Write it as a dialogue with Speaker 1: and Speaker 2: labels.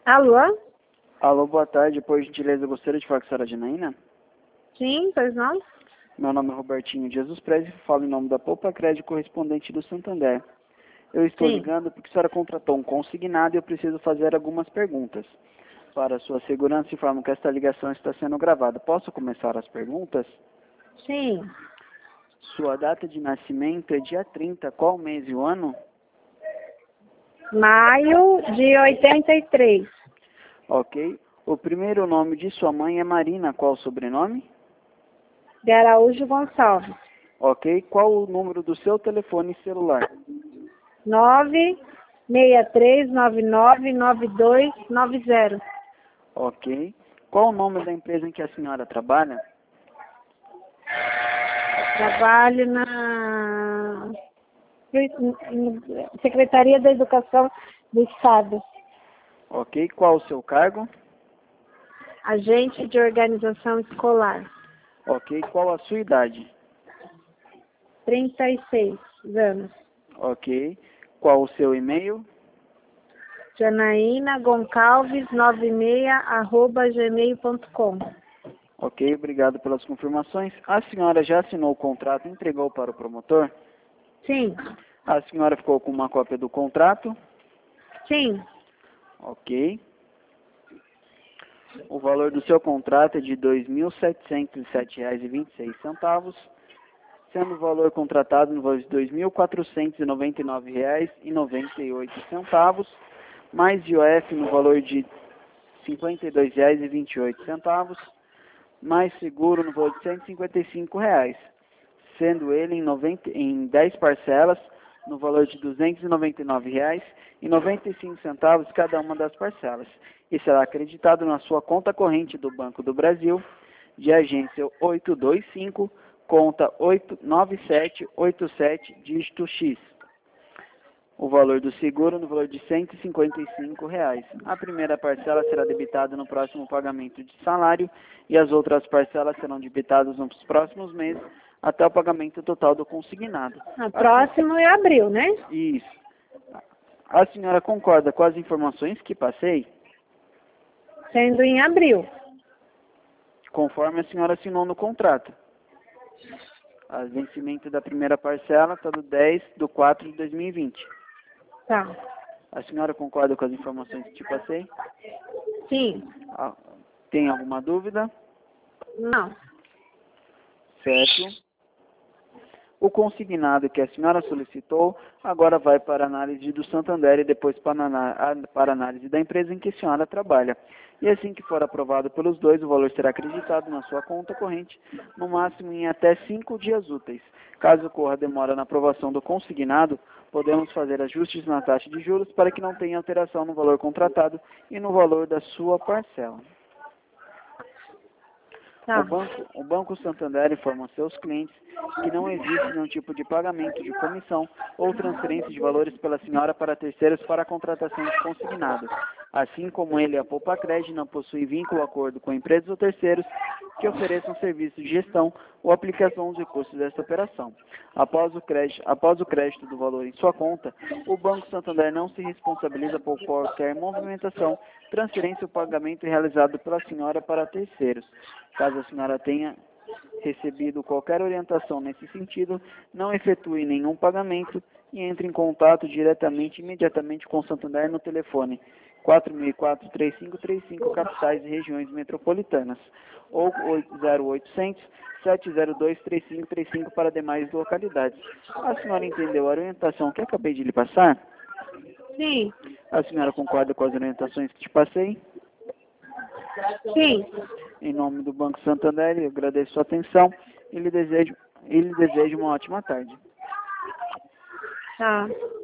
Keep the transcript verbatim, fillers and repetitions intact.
Speaker 1: Alô?
Speaker 2: Alô, boa tarde. Por gentileza, eu gostaria de falar com a senhora Janaína.
Speaker 1: Sim, pois não?
Speaker 2: Meu nome é Robertinho Jesus Prez e falo em nome da Poupa Crédito correspondente do Santander. Eu estou
Speaker 1: Sim.
Speaker 2: ligando porque a senhora contratou um consignado e eu preciso fazer algumas perguntas. Para sua segurança, informo que esta ligação está sendo gravada. Posso começar as perguntas?
Speaker 1: Sim.
Speaker 2: Sua data de nascimento é dia trinta. Qual mês e o ano?
Speaker 1: Maio de oitenta e três.
Speaker 2: Ok. O primeiro nome de sua mãe é Marina. Qual o sobrenome?
Speaker 1: De Araújo Gonçalves.
Speaker 2: Ok. Qual o número do seu telefone celular?
Speaker 1: nove seis três nove nove nove dois nove zero.
Speaker 2: Ok. Qual o nome da empresa em que a senhora trabalha?
Speaker 1: Trabalho na Secretaria da Educação do Estado.
Speaker 2: Ok. Qual o seu cargo?
Speaker 1: Agente de organização escolar.
Speaker 2: Ok. Qual a sua idade?
Speaker 1: trinta e seis anos.
Speaker 2: Ok. Qual o seu e-mail?
Speaker 1: Janaína Goncalves noventa e seis arroba gmail ponto com.
Speaker 2: Ok. Obrigado pelas confirmações. A senhora já assinou o contrato e entregou para o promotor?
Speaker 1: Sim.
Speaker 2: A senhora ficou com uma cópia do contrato?
Speaker 1: Sim.
Speaker 2: Ok. O valor do seu contrato é de dois mil setecentos e sete reais e vinte e seis centavos, sendo o valor contratado no valor de dois mil quatrocentos e noventa e nove reais e noventa e oito centavos, mais I O F no valor de cinquenta e dois reais e vinte e oito centavos, mais seguro no valor de cento e cinquenta e cinco reais, sendo ele em, noventa, em dez parcelas no valor de duzentos e noventa e nove reais e noventa e cinco centavos cada uma das parcelas, e será acreditado na sua conta corrente do Banco do Brasil, de agência oito dois cinco, conta oito nove sete oito sete, dígito X. O valor do seguro no valor de cento e cinquenta e cinco reais. A primeira parcela será debitada no próximo pagamento de salário e as outras parcelas serão debitadas nos próximos meses até o pagamento total do consignado.
Speaker 1: O próximo é abril, né?
Speaker 2: Isso. A senhora concorda com as informações que passei?
Speaker 1: Sendo em abril.
Speaker 2: Conforme a senhora assinou no contrato. O vencimento da primeira parcela está do dez de quatro de dois mil e vinte.
Speaker 1: Tá.
Speaker 2: A senhora concorda com as informações que te passei?
Speaker 1: Sim.
Speaker 2: Ah, tem alguma dúvida?
Speaker 1: Não.
Speaker 2: Certo. O consignado que a senhora solicitou agora vai para a análise do Santander e depois para a para a análise da empresa em que a senhora trabalha. E assim que for aprovado pelos dois, o valor será acreditado na sua conta corrente, no máximo em até cinco dias úteis. Caso ocorra demora na aprovação do consignado, podemos fazer ajustes na taxa de juros para que não tenha alteração no valor contratado e no valor da sua parcela.
Speaker 1: Tá.
Speaker 2: O banco, o Banco Santander informa seus clientes que não existe nenhum tipo de pagamento de comissão ou transferência de valores pela senhora para terceiros para a contratação de consignado. Assim como ele, a Poupa Crédito não possui vínculo ou acordo com empresas ou terceiros que ofereçam serviços de gestão ou aplicação dos recursos desta operação. Após o crédito, após o crédito do valor em sua conta, o Banco Santander não se responsabiliza por qualquer movimentação, transferência ou pagamento realizado pela senhora para terceiros. Caso a senhora tenha recebido qualquer orientação nesse sentido, não efetue nenhum pagamento e entre em contato diretamente, imediatamente com o Santander no telefone quatro mil e quatro, três cinco três cinco, capitais e regiões metropolitanas, ou zero oitocentos, sete zero dois, três cinco três cinco para demais localidades. A senhora entendeu a orientação que acabei de lhe passar?
Speaker 1: Sim.
Speaker 2: A senhora concorda com as orientações que te passei?
Speaker 1: Sim.
Speaker 2: Em nome do Banco Santander, eu agradeço sua atenção e lhe desejo, e lhe desejo uma ótima tarde.
Speaker 1: Tá.